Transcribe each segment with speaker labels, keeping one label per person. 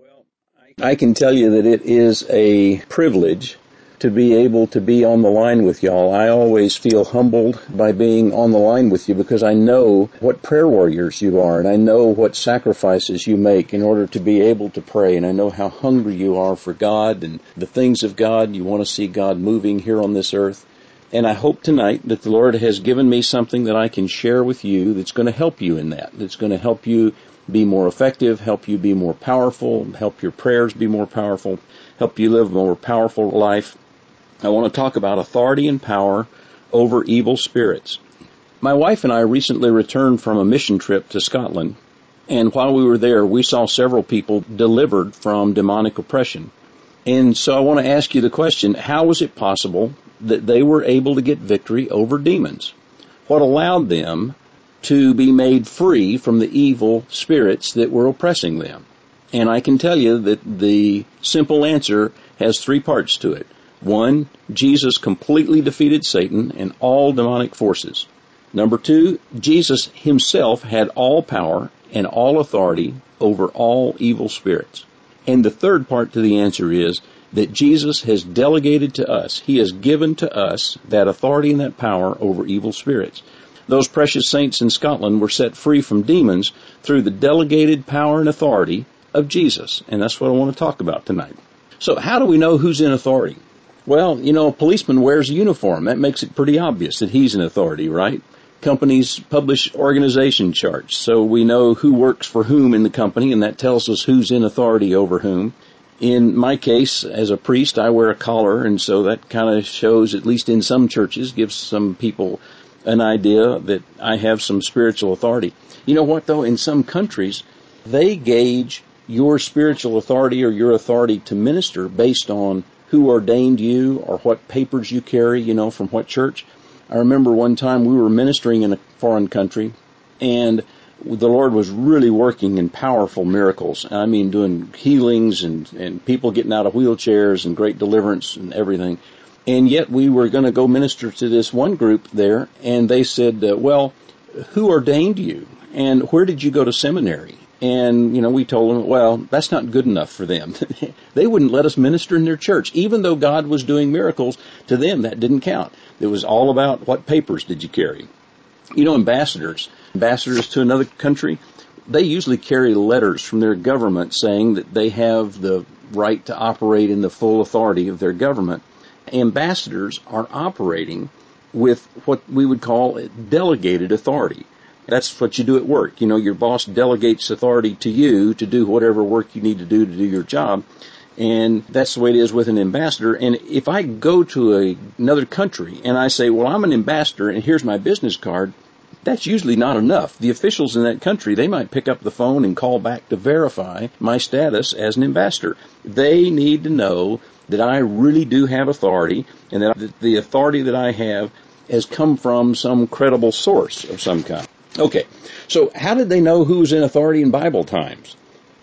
Speaker 1: I can tell you that it is a privilege to be able to be on the line with y'all. I always feel humbled by being on the line with you because I know what prayer warriors you are, and I know what sacrifices you make in order to be able to pray, and I know how hungry you are for God and the things of God. You want to see God moving here on this earth. And I hope tonight that the Lord has given me something that I can share with you that's going to help you in that. That's going to help you be more effective, help you be more powerful, help your prayers be more powerful, help you live a more powerful life. I want to talk about authority and power over evil spirits. My wife and I recently returned from a mission trip to Scotland, and while we were there, we saw several people delivered from demonic oppression. And so I want to ask you the question, how was it possible that they were able to get victory over demons? What allowed them to be made free from the evil spirits that were oppressing them? And I can tell you that the simple answer has three parts to it. One, Jesus completely defeated Satan and all demonic forces. Number two, Jesus himself had all power and all authority over all evil spirits. And the third part to the answer is that Jesus has delegated to us. He has given to us that authority and that power over evil spirits. Those precious saints in Scotland were set free from demons through the delegated power and authority of Jesus. And that's what I want to talk about tonight. So how do we know who's in authority? Well, a policeman wears a uniform. That makes it pretty obvious that he's in authority, right? Companies publish organization charts, so we know who works for whom in the company, and that tells us who's in authority over whom. In my case, as a priest, I wear a collar, and so that kind of shows, at least in some churches, gives some people an idea that I have some spiritual authority. You know what, though? In some countries, they gauge your spiritual authority or your authority to minister based on who ordained you or what papers you carry, from what church. I remember one time we were ministering in a foreign country, and the Lord was really working in powerful miracles. I mean, doing healings and people getting out of wheelchairs and great deliverance and everything. And yet we were going to go minister to this one group there, and they said, well, who ordained you? And where did you go to seminary? And, we told them, well, that's not good enough for them. They wouldn't let us minister in their church. Even though God was doing miracles, to them that didn't count. It was all about what papers did you carry. Ambassadors to another country, they usually carry letters from their government saying that they have the right to operate in the full authority of their government. Ambassadors are operating with what we would call delegated authority. That's what you do at work. Your boss delegates authority to you to do whatever work you need to do your job. And that's the way it is with an ambassador. And if I go to another country and I say, well, I'm an ambassador and here's my business card, that's usually not enough. The officials in that country, they might pick up the phone and call back to verify my status as an ambassador. They need to know that I really do have authority and that the authority that I have has come from some credible source of some kind. Okay, so how did they know who was in authority in Bible times?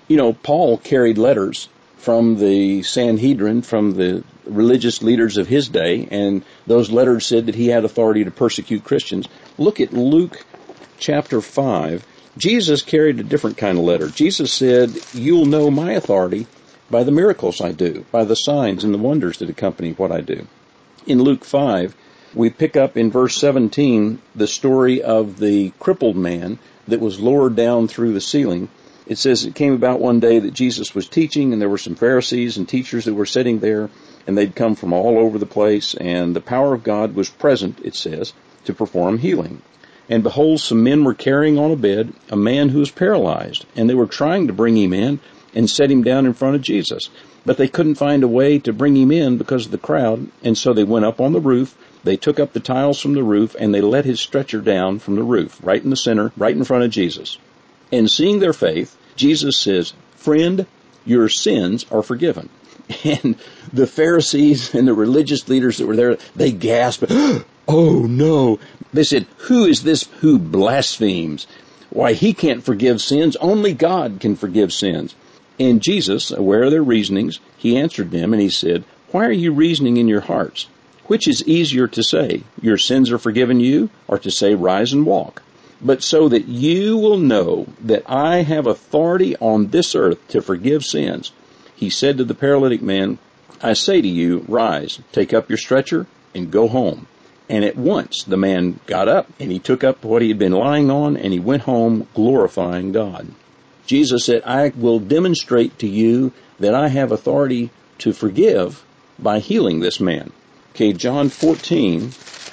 Speaker 1: Paul carried letters from the Sanhedrin, from the religious leaders of his day, and those letters said that he had authority to persecute Christians. Look at Luke chapter 5. Jesus carried a different kind of letter. Jesus said, you'll know my authority by the miracles I do, by the signs and the wonders that accompany what I do. In Luke 5, we pick up in verse 17 the story of the crippled man that was lowered down through the ceiling. It says it came about one day that Jesus was teaching, and there were some Pharisees and teachers that were sitting there, and they'd come from all over the place, and the power of God was present, it says, to perform healing. And behold, some men were carrying on a bed a man who was paralyzed, and they were trying to bring him in and set him down in front of Jesus. But they couldn't find a way to bring him in because of the crowd, and so they went up on the roof. They took up the tiles from the roof, and they let his stretcher down from the roof, right in the center, right in front of Jesus. And seeing their faith, Jesus says, friend, your sins are forgiven. And the Pharisees and the religious leaders that were there, they gasped, oh no. They said, who is this who blasphemes? Why, he can't forgive sins. Only God can forgive sins. And Jesus, aware of their reasonings, he answered them and he said, why are you reasoning in your hearts? Which is easier to say, your sins are forgiven you, or to say, rise and walk? but so that you will know that I have authority on this earth to forgive sins. He said to the paralytic man, I say to you, rise, take up your stretcher, and go home. And at once the man got up, and he took up what he had been lying on, and he went home glorifying God. Jesus said, I will demonstrate to you that I have authority to forgive by healing this man. Okay, John 14,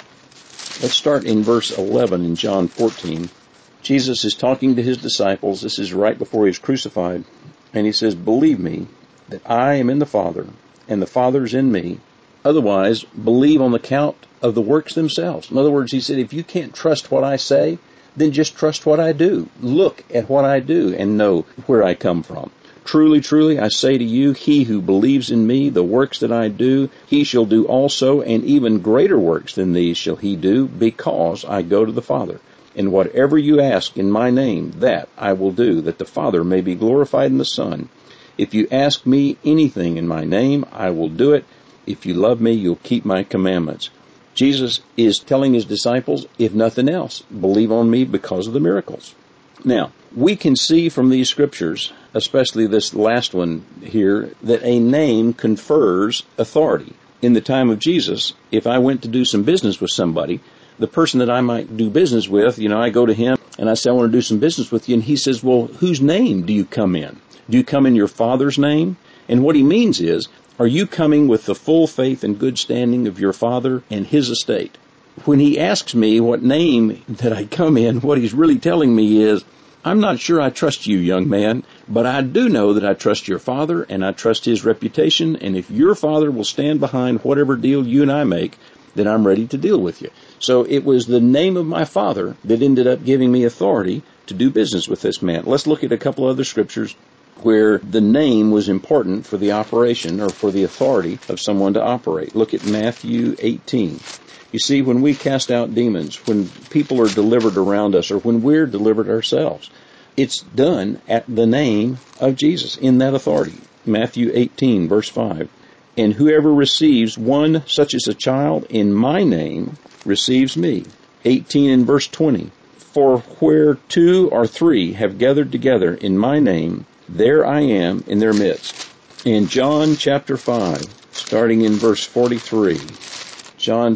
Speaker 1: let's start in verse 11 in John 14. Jesus is talking to his disciples. This is right before he was crucified. And he says, believe me that I am in the Father, and the Father is in me. Otherwise, believe on the count of the works themselves. In other words, he said, if you can't trust what I say, then just trust what I do. Look at what I do and know where I come from. Truly, truly, I say to you, he who believes in me, the works that I do, he shall do also, and even greater works than these shall he do, because I go to the Father. And whatever you ask in my name, that I will do, that the Father may be glorified in the Son. If you ask me anything in my name, I will do it. If you love me, you'll keep my commandments. Jesus is telling his disciples, if nothing else, believe on me because of the miracles. Now, we can see from these scriptures, especially this last one here, that a name confers authority. In the time of Jesus, if I went to do some business with somebody, the person that I might do business with, I go to him and I say, I want to do some business with you. And he says, well, whose name do you come in? Do you come in your Father's name? And what he means is, are you coming with the full faith and good standing of your Father and his estate? When he asks me what name that I come in, what he's really telling me is, I'm not sure I trust you, young man, but I do know that I trust your Father and I trust his reputation, and if your Father will stand behind whatever deal you and I make, then I'm ready to deal with you. So it was the name of my Father that ended up giving me authority to do business with this man. Let's look at a couple other scriptures where the name was important for the operation or for the authority of someone to operate. Look at Matthew 18. You see, when we cast out demons, when people are delivered around us, or when we're delivered ourselves, it's done at the name of Jesus, in that authority. Matthew 18, verse 5. And whoever receives one such as a child in my name receives me. 18 and verse 20. For where 2 or 3 have gathered together in my name, there I am in their midst. In John chapter 5, starting in verse 43, John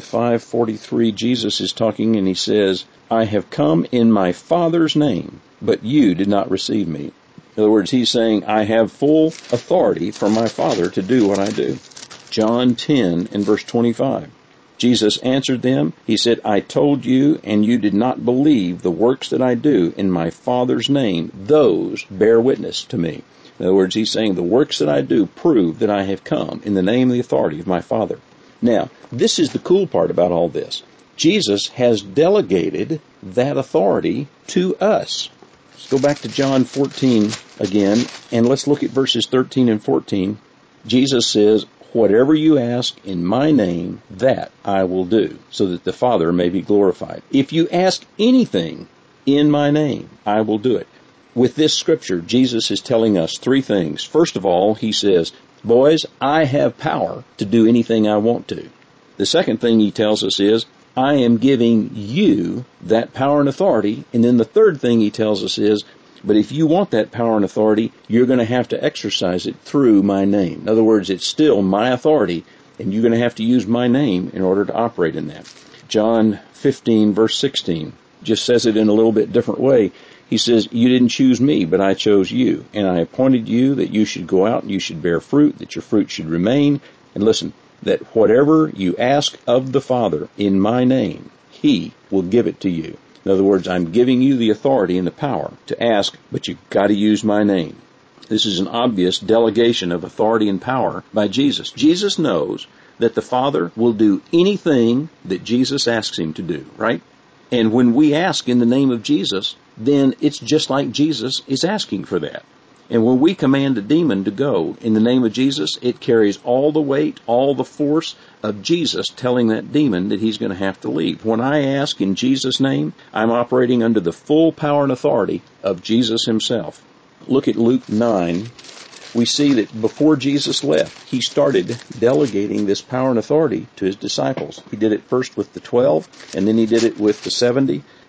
Speaker 1: 5:43, Jesus is talking and he says, I have come in my Father's name, but you did not receive me. In other words, he's saying, I have full authority from my Father to do what I do. John 10 and verse 25. Jesus answered them, he said, I told you, and you did not believe the works that I do in my Father's name. Those bear witness to me. In other words, he's saying the works that I do prove that I have come in the name and the authority of my Father. Now, this is the cool part about all this. Jesus has delegated that authority to us. Let's go back to John 14 again, and let's look at verses 13 and 14. Jesus says, whatever you ask in my name, that I will do, so that the Father may be glorified. If you ask anything in my name, I will do it. With this scripture, Jesus is telling us 3 things. First of all, he says, boys, I have power to do anything I want to. The second thing he tells us is, I am giving you that power and authority. And then the third thing he tells us is, but if you want that power and authority, you're going to have to exercise it through my name. In other words, it's still my authority, and you're going to have to use my name in order to operate in that. John 15, verse 16, just says it in a little bit different way. He says, you didn't choose me, but I chose you, and I appointed you that you should go out and you should bear fruit, that your fruit should remain. And listen, that whatever you ask of the Father in my name, he will give it to you. In other words, I'm giving you the authority and the power to ask, but you've got to use my name. This is an obvious delegation of authority and power by Jesus. Jesus knows that the Father will do anything that Jesus asks him to do, right? And when we ask in the name of Jesus, then it's just like Jesus is asking for that. And when we command a demon to go in the name of Jesus, it carries all the weight, all the force of Jesus telling that demon that he's going to have to leave. When I ask in Jesus' name, I'm operating under the full power and authority of Jesus himself. Look at Luke 9. We see that before Jesus left, he started delegating this power and authority to his disciples. He did it first with the 12, and then he did it with the 70,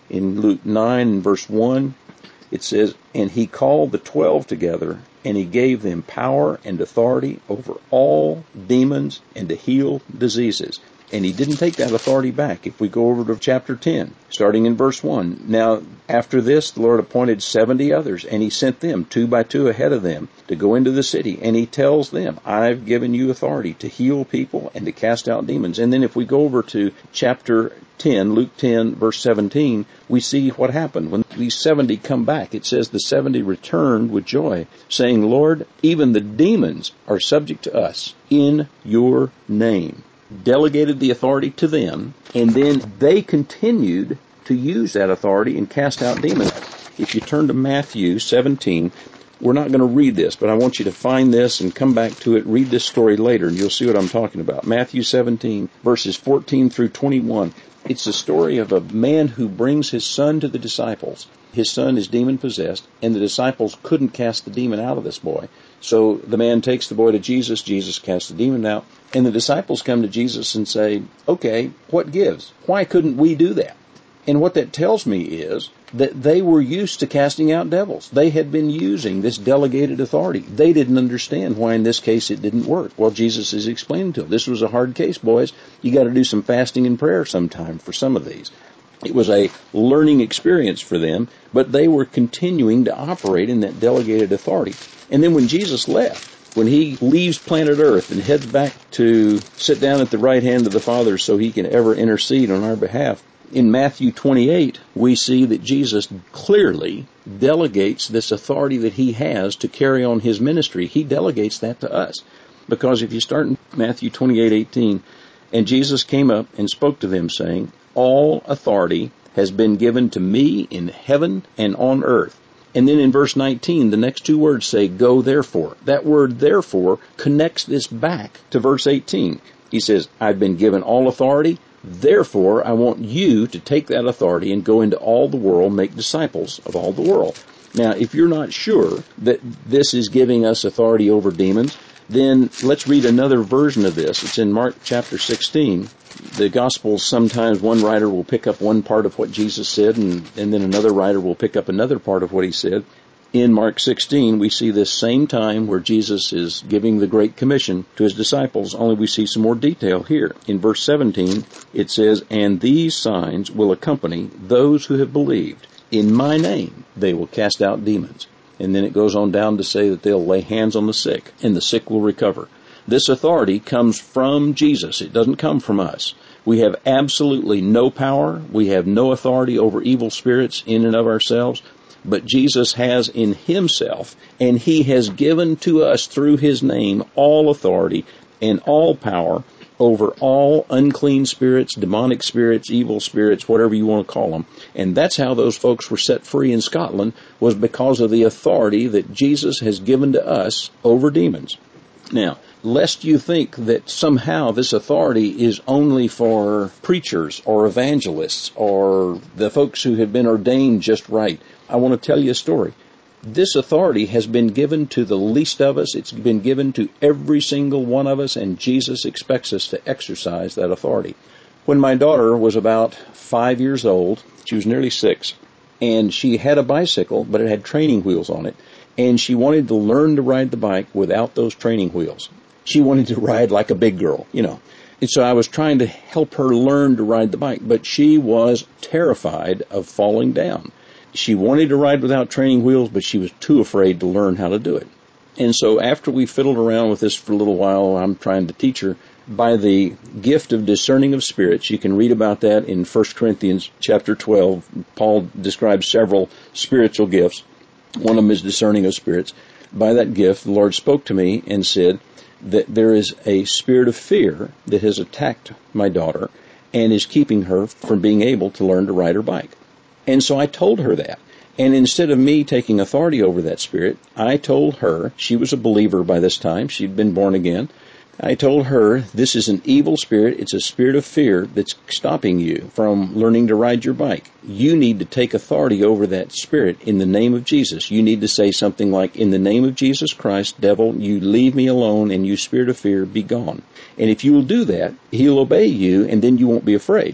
Speaker 1: In Luke 9 and verse 1, it says, "And he called the 12 together, and he gave them power and authority over all demons and to heal diseases." And he didn't take that authority back. If we go over to chapter 10, starting in verse 1, "Now after this the Lord appointed 70 others, and he sent them 2 by 2 ahead of them to go into the city. And he tells them, I've given you authority to heal people and to cast out demons." And then if we go over to chapter 10, Luke 10, verse 17, we see what happened. When these 70 come back, it says the 70 returned with joy, saying, "Lord, even the demons are subject to us in your name." Delegated the authority to them, and then they continued to use that authority and cast out demons. If you turn to Matthew 17, we're not going to read this, but I want you to find this and come back to it, read this story later, and you'll see what I'm talking about. Matthew 17, verses 14 through 21. It's the story of a man who brings his son to the disciples. His son is demon-possessed, and the disciples couldn't cast the demon out of this boy. So the man takes the boy to Jesus. Jesus casts the demon out. And the disciples come to Jesus and say, "Okay, what gives? Why couldn't we do that?" And what that tells me is that they were used to casting out devils. They had been using this delegated authority. They didn't understand why in this case it didn't work. Well, Jesus is explaining to them, this was a hard case, boys. You got to do some fasting and prayer sometime for some of these. It was a learning experience for them, but they were continuing to operate in that delegated authority. And then when Jesus left, when he leaves planet Earth and heads back to sit down at the right hand of the Father so he can ever intercede on our behalf, in Matthew 28, we see that Jesus clearly delegates this authority that he has to carry on his ministry. He delegates that to us. Because if you start in Matthew 28:18, "And Jesus came up and spoke to them, saying, All authority has been given to me in heaven and on earth." And then in verse 19, the next 2 words say, "Go therefore." That word therefore connects this back to verse 18. He says, "I've been given all authority. Therefore, I want you to take that authority and go into all the world, make disciples of all the world." Now, if you're not sure that this is giving us authority over demons, then let's read another version of this. It's in Mark chapter 16. The Gospels, sometimes one writer will pick up one part of what Jesus said, and then another writer will pick up another part of what he said. In Mark 16, we see this same time where Jesus is giving the Great Commission to his disciples, only we see some more detail here. In verse 17, it says, "And these signs will accompany those who have believed. In my name they will cast out demons." And then it goes on down to say that they'll lay hands on the sick, and the sick will recover. This authority comes from Jesus. It doesn't come from us. We have absolutely no power. We have no authority over evil spirits in and of ourselves. But Jesus has in himself, and he has given to us through his name all authority and all power over all unclean spirits, demonic spirits, evil spirits, whatever you want to call them. And that's how those folks were set free in Scotland, was because of the authority that Jesus has given to us over demons. Now, lest you think that somehow this authority is only for preachers or evangelists or the folks who have been ordained just right, I want to tell you a story. This authority has been given to the least of us. It's been given to every single one of us, and Jesus expects us to exercise that authority. When my daughter was about 5 years old, she was nearly 6, and she had a bicycle, but it had training wheels on it, and she wanted to learn to ride the bike without those training wheels. She wanted to ride like a big girl, you know. And so I was trying to help her learn to ride the bike, but she was terrified of falling down. She wanted to ride without training wheels, but she was too afraid to learn how to do it. And so after we fiddled around with this for a little while, I'm trying to teach her by the gift of discerning of spirits. You can read about that in 1 Corinthians chapter 12. Paul describes several spiritual gifts. One of them is discerning of spirits. By that gift, the Lord spoke to me and said that there is a spirit of fear that has attacked my daughter and is keeping her from being able to learn to ride her bike. And so I told her that. And instead of me taking authority over that spirit, I told her, she was a believer by this time, she'd been born again, I told her, this is an evil spirit, it's a spirit of fear that's stopping you from learning to ride your bike. You need to take authority over that spirit in the name of Jesus. You need to say something like, in the name of Jesus Christ, devil, you leave me alone, and you spirit of fear, be gone. And if you will do that, he'll obey you, and then you won't be afraid.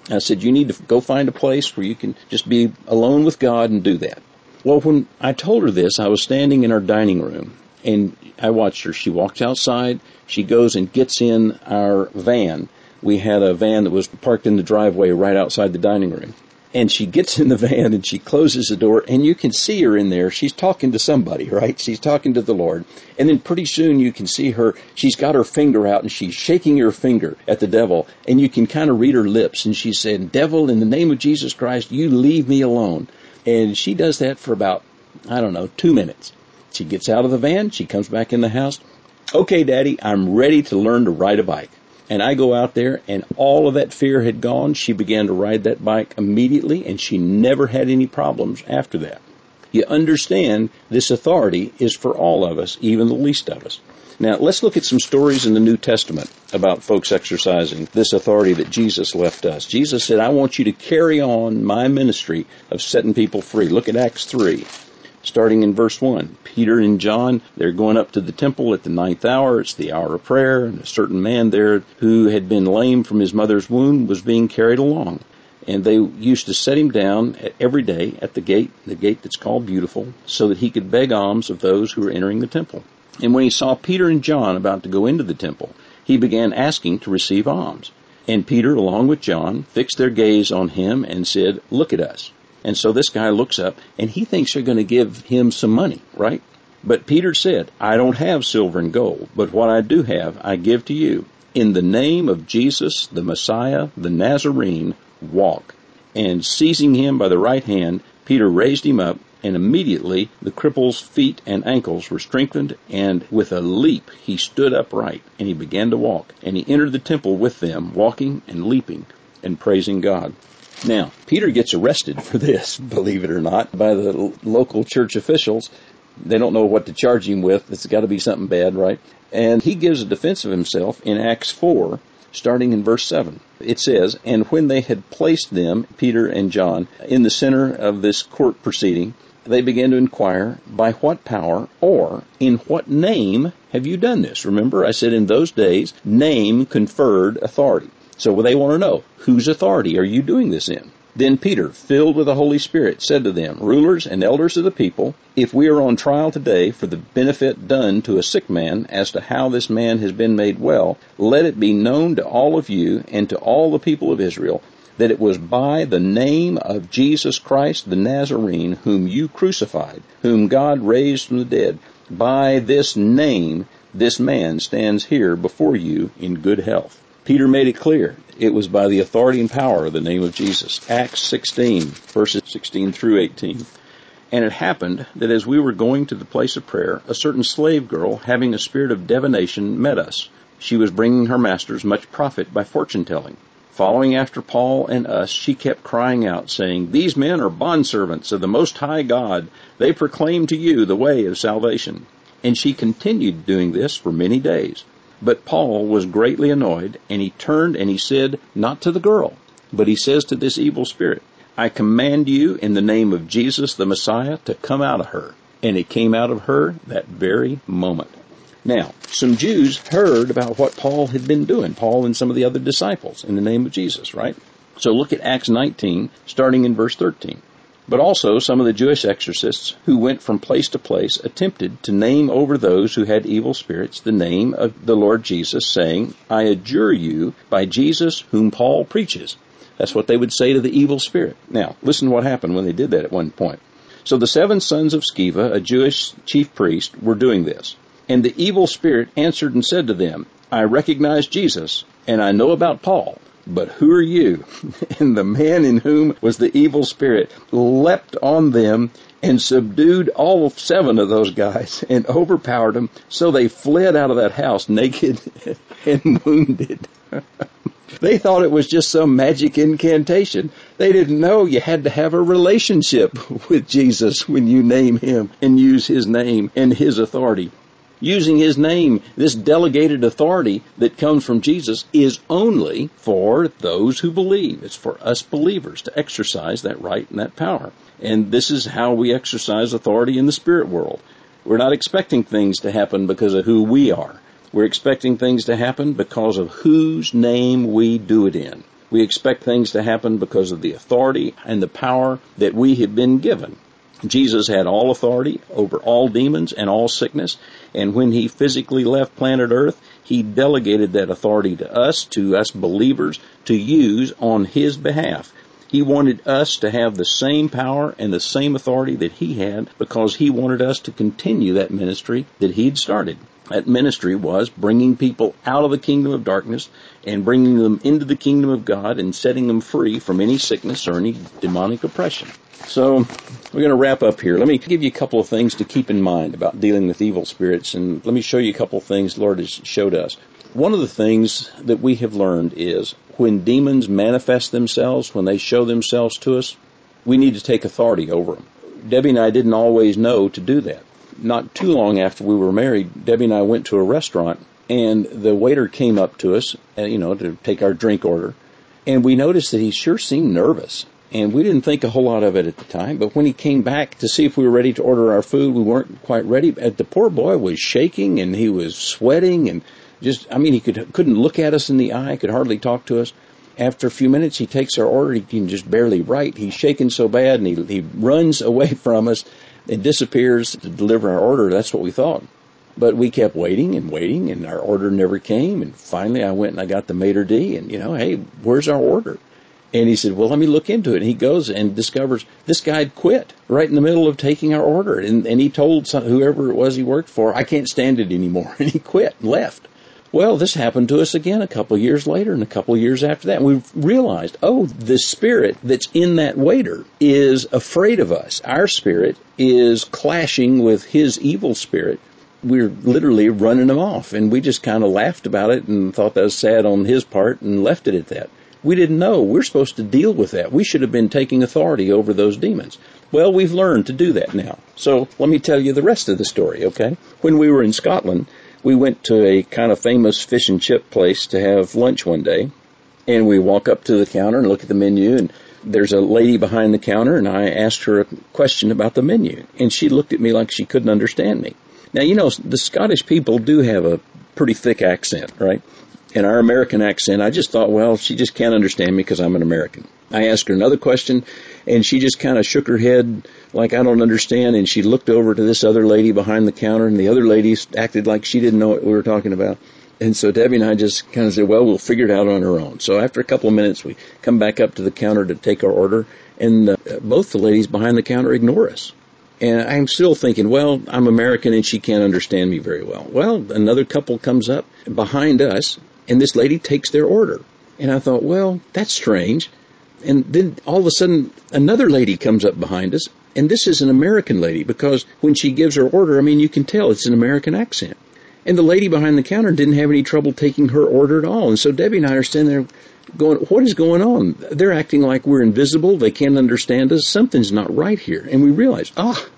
Speaker 1: I said, you need to go find a place where you can just be alone with God and do that. Well, when I told her this, I was standing in our dining room, and I watched her. She walks outside. She goes and gets in our van. We had a van that was parked in the driveway right outside the dining room. And she gets in the van and she closes the door, and you can see her in there. She's talking to somebody, right? She's talking to the Lord. And then pretty soon you can see her. She's got her finger out and she's shaking her finger at the devil. And you can kind of read her lips. And she's saying, devil, in the name of Jesus Christ, you leave me alone. And she does that for about, 2 minutes. She gets out of the van. She comes back in the house. Okay, Daddy, I'm ready to learn to ride a bike. And I go out there, and all of that fear had gone. She began to ride that bike immediately, and she never had any problems after that. You understand, this authority is for all of us, even the least of us. Now, let's look at some stories in the New Testament about folks exercising this authority that Jesus left us. Jesus said, I want you to carry on my ministry of setting people free. Look at Acts 3. Starting in verse 1, Peter and John, they're going up to the temple at the 9th hour. It's the hour of prayer, and a certain man there who had been lame from his mother's womb was being carried along. And they used to set him down every day at the gate that's called Beautiful, so that he could beg alms of those who were entering the temple. And when he saw Peter and John about to go into the temple, he began asking to receive alms. And Peter, along with John, fixed their gaze on him and said, look at us. And so this guy looks up, and he thinks they're going to give him some money, right? But Peter said, I don't have silver and gold, but what I do have, I give to you. In the name of Jesus, the Messiah, the Nazarene, walk. And seizing him by the right hand, Peter raised him up, and immediately the cripple's feet and ankles were strengthened, and with a leap he stood upright, and he began to walk. And he entered the temple with them, walking and leaping and praising God. Now, Peter gets arrested for this, believe it or not, by the local church officials. They don't know what to charge him with. It's got to be something bad, right? And he gives a defense of himself in Acts 4, starting in verse 7. It says, and when they had placed them, Peter and John, in the center of this court proceeding, they began to inquire, by what power or in what name have you done this? Remember, I said in those days, name conferred authority. So they want to know, whose authority are you doing this in? Then Peter, filled with the Holy Spirit, said to them, rulers and elders of the people, if we are on trial today for the benefit done to a sick man as to how this man has been made well, let it be known to all of you and to all the people of Israel that it was by the name of Jesus Christ the Nazarene, whom you crucified, whom God raised from the dead. By this name, this man stands here before you in good health. Peter made it clear. It was by the authority and power of the name of Jesus. Acts 16, verses 16 through 18. And it happened that as we were going to the place of prayer, a certain slave girl, having a spirit of divination, met us. She was bringing her masters much profit by fortune-telling. Following after Paul and us, she kept crying out, saying, these men are bondservants of the Most High God. They proclaim to you the way of salvation. And she continued doing this for many days. But Paul was greatly annoyed, and he turned and he said, not to the girl, but he says to this evil spirit, I command you in the name of Jesus the Messiah to come out of her. And it came out of her that very moment. Now, some Jews heard about what Paul had been doing, Paul and some of the other disciples, in the name of Jesus, right? So look at Acts 19, starting in verse 13. But also some of the Jewish exorcists who went from place to place attempted to name over those who had evil spirits the name of the Lord Jesus, saying, I adjure you by Jesus whom Paul preaches. That's what they would say to the evil spirit. Now, listen to what happened when they did that at one point. So the 7 sons of Sceva, a Jewish chief priest, were doing this. And the evil spirit answered and said to them, I recognize Jesus, and I know about Paul. But who are you? And the man in whom was the evil spirit leapt on them and subdued all 7 of those guys and overpowered them. So they fled out of that house naked and wounded. They thought it was just some magic incantation. They didn't know you had to have a relationship with Jesus when you name him and use his name and his authority. Using his name, this delegated authority that comes from Jesus, is only for those who believe. It's for us believers to exercise that right and that power. And this is how we exercise authority in the spirit world. We're not expecting things to happen because of who we are. We're expecting things to happen because of whose name we do it in. We expect things to happen because of the authority and the power that we have been given. Jesus had all authority over all demons and all sickness, and when he physically left planet Earth, he delegated that authority to us believers, to use on his behalf. He wanted us to have the same power and the same authority that he had, because he wanted us to continue that ministry that he'd started. That ministry was bringing people out of the kingdom of darkness and bringing them into the kingdom of God and setting them free from any sickness or any demonic oppression. So we're going to wrap up here. Let me give you a couple of things to keep in mind about dealing with evil spirits, and let me show you a couple of things the Lord has showed us. One of the things that we have learned is when demons manifest themselves, when they show themselves to us, we need to take authority over them. Debbie and I didn't always know to do that. Not too long after we were married, Debbie and I went to a restaurant, and the waiter came up to us, to take our drink order, and we noticed that he sure seemed nervous. And we didn't think a whole lot of it at the time, but when he came back to see if we were ready to order our food, we weren't quite ready. The poor boy was shaking, and he was sweating, and he couldn't look at us in the eye, could hardly talk to us. After a few minutes, he takes our order, he can just barely write. He's shaking so bad, and he runs away from us and disappears to deliver our order. That's what we thought. But we kept waiting, and our order never came, and finally I went and I got the maitre d', and, hey, where's our order? And he said, well, let me look into it. And he goes and discovers this guy had quit right in the middle of taking our order. And he told whoever it was he worked for, I can't stand it anymore. And he quit and left. Well, this happened to us again a couple of years later and a couple of years after that. And we realized, the spirit that's in that waiter is afraid of us. Our spirit is clashing with his evil spirit. We're literally running him off. And we just kind of laughed about it and thought that was sad on his part and left it at that. We didn't know. We're supposed to deal with that. We should have been taking authority over those demons. Well, we've learned to do that now. So let me tell you the rest of the story, okay? When we were in Scotland, we went to a kind of famous fish and chip place to have lunch one day, and we walk up to the counter and look at the menu, and there's a lady behind the counter, and I asked her a question about the menu, and she looked at me like she couldn't understand me. Now, the Scottish people do have a pretty thick accent, right? And our American accent, I just thought, well, she just can't understand me because I'm an American. I asked her another question, and she just kind of shook her head like I don't understand, and she looked over to this other lady behind the counter, and the other lady acted like she didn't know what we were talking about. And so Debbie and I just kind of said, well, we'll figure it out on our own. So after a couple of minutes, we come back up to the counter to take our order, and both the ladies behind the counter ignore us. And I'm still thinking, well, I'm American, and she can't understand me very well. Well, another couple comes up behind us, and this lady takes their order. And I thought, well, that's strange. And then all of a sudden, another lady comes up behind us, and this is an American lady, because when she gives her order, you can tell it's an American accent. And the lady behind the counter didn't have any trouble taking her order at all. And so Debbie and I are standing there going, what is going on? They're acting like we're invisible. They can't understand us. Something's not right here. And we realize,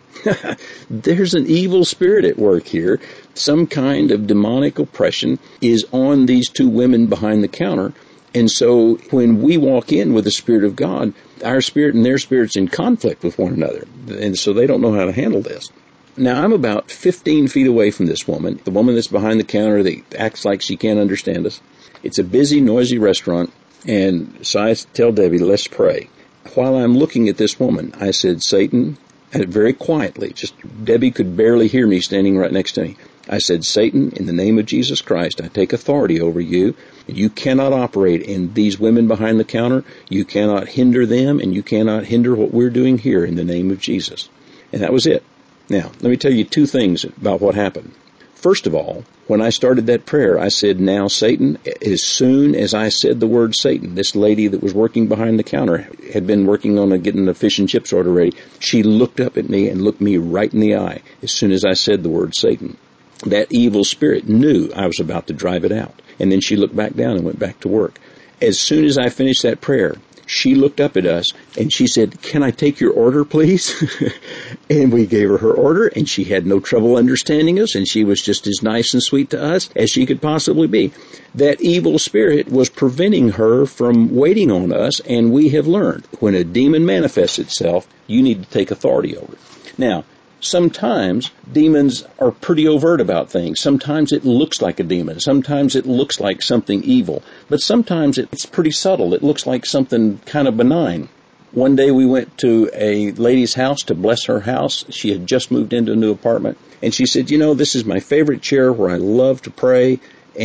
Speaker 1: there's an evil spirit at work here. Some kind of demonic oppression is on these two women behind the counter. And so when we walk in with the Spirit of God, our spirit and their spirit's in conflict with one another. And so they don't know how to handle this. Now, I'm about 15 feet away from this woman, the woman that's behind the counter that acts like she can't understand us. It's a busy, noisy restaurant. And so I tell Debbie, let's pray. While I'm looking at this woman, I said, Satan, very quietly, just Debbie could barely hear me standing right next to me. I said, Satan, in the name of Jesus Christ, I take authority over you. You cannot operate in these women behind the counter. You cannot hinder them, and you cannot hinder what we're doing here in the name of Jesus. And that was it. Now, let me tell you two things about what happened. First of all, when I started that prayer, I said, now, Satan, as soon as I said the word Satan, this lady that was working behind the counter had been working on getting the fish and chips order ready. She looked up at me and looked me right in the eye as soon as I said the word Satan. That evil spirit knew I was about to drive it out. And then she looked back down and went back to work. As soon as I finished that prayer, she looked up at us and she said, can I take your order, please? And we gave her order, and she had no trouble understanding us, and she was just as nice and sweet to us as she could possibly be. That evil spirit was preventing her from waiting on us, and we have learned when a demon manifests itself, you need to take authority over it. Now, Sometimes demons are pretty overt about things. Sometimes it looks like a demon. Sometimes it looks like something evil. But sometimes it's pretty subtle. It looks like something kind of benign. One day we went to a lady's house to bless her house. She had just moved into a new apartment. And she said, this is my favorite chair where I love to pray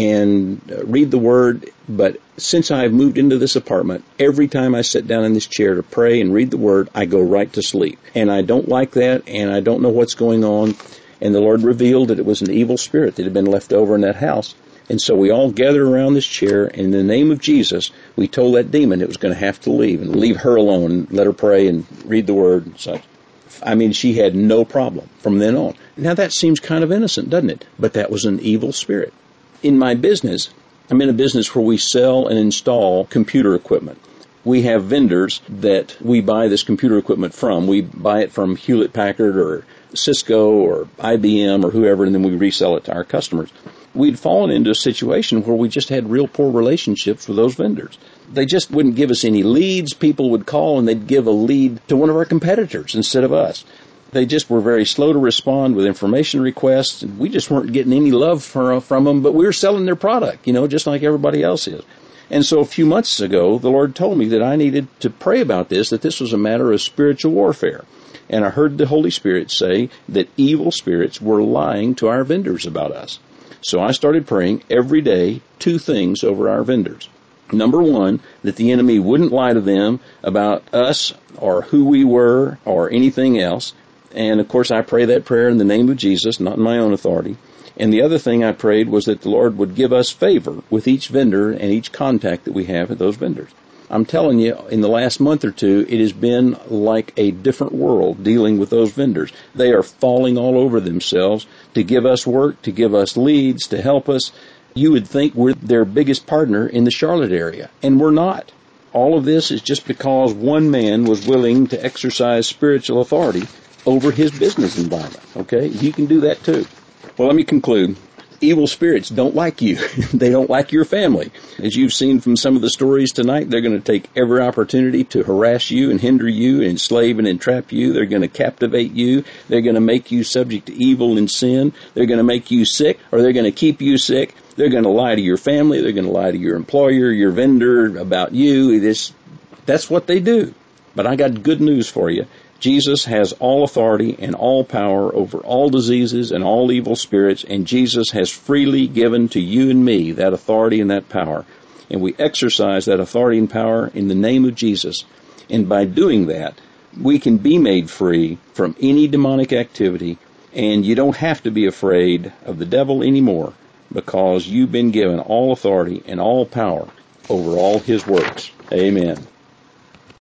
Speaker 1: and read the Word. But since I've moved into this apartment, every time I sit down in this chair to pray and read the Word, I go right to sleep. And I don't like that, and I don't know what's going on. And the Lord revealed that it was an evil spirit that had been left over in that house. And so we all gathered around this chair, and in the name of Jesus, we told that demon it was going to have to leave, and leave her alone, and let her pray and read the Word and such. I mean, she had no problem from then on. Now that seems kind of innocent, doesn't it? But that was an evil spirit. In my business, I'm in a business where we sell and install computer equipment. We have vendors that we buy this computer equipment from. We buy it from Hewlett-Packard or Cisco or IBM or whoever, and then we resell it to our customers. We'd fallen into a situation where we just had real poor relationships with those vendors. They just wouldn't give us any leads. People would call and they'd give a lead to one of our competitors instead of us. They just were very slow to respond with information requests, and we just weren't getting any love from them, but we were selling their product, just like everybody else is. And so a few months ago, the Lord told me that I needed to pray about this, that this was a matter of spiritual warfare. And I heard the Holy Spirit say that evil spirits were lying to our vendors about us. So I started praying every day 2 things over our vendors. Number 1, that the enemy wouldn't lie to them about us or who we were or anything else. And of course I pray that prayer in the name of Jesus, not in my own authority. And the other thing I prayed was that the Lord would give us favor with each vendor and each contact that we have at those vendors. I'm telling you, in the last month or 2, it has been like a different world dealing with those vendors. They are falling all over themselves to give us work, to give us leads, to help us. You would think we're their biggest partner in the Charlotte area, and we're not. All of this is just because one man was willing to exercise spiritual authority over his business environment. Okay? You can do that too. Well, let me conclude. Evil spirits don't like you. They don't like your family. As you've seen from some of the stories tonight, they're going to take every opportunity to harass you and hinder you and enslave and entrap you. They're going to captivate you. They're going to make you subject to evil and sin. They're going to make you sick, or they're going to keep you sick. They're going to lie to your family. They're going to lie to your employer, your vendor about you. That's what they do. But I got good news for you. Jesus has all authority and all power over all diseases and all evil spirits, and Jesus has freely given to you and me that authority and that power. And we exercise that authority and power in the name of Jesus. And by doing that, we can be made free from any demonic activity, and you don't have to be afraid of the devil anymore, because you've been given all authority and all power over all his works. Amen.